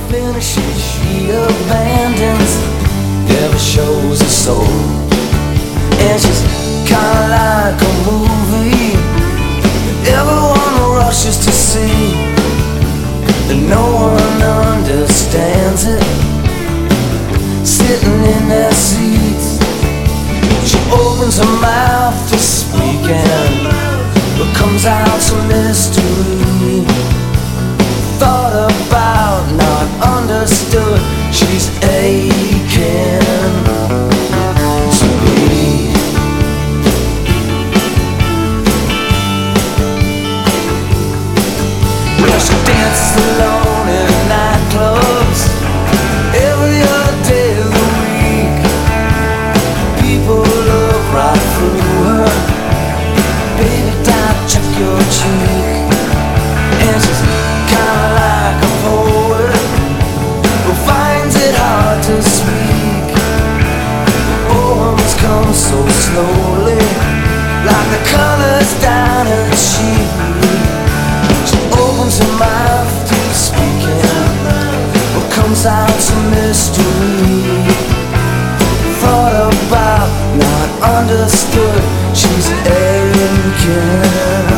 finishes, she abandons, never shows a soul. And she's kinda like a movie that everyone rushes to see, and no one understands it, sitting in their seats. She opens her mouth to speak and what comes out's a mystery. Thought about, not understood, she's aching to be. Well, she dances alone in nightclubs every other day of the week. People look right through her. Baby, don't check your cheek. And she's kinda like a poet who finds it hard to speak. The poems come so slowly, like the colors down her cheek. She opens her mouth to speak, and what comes out's a mystery. Thought about, not understood, she's aching.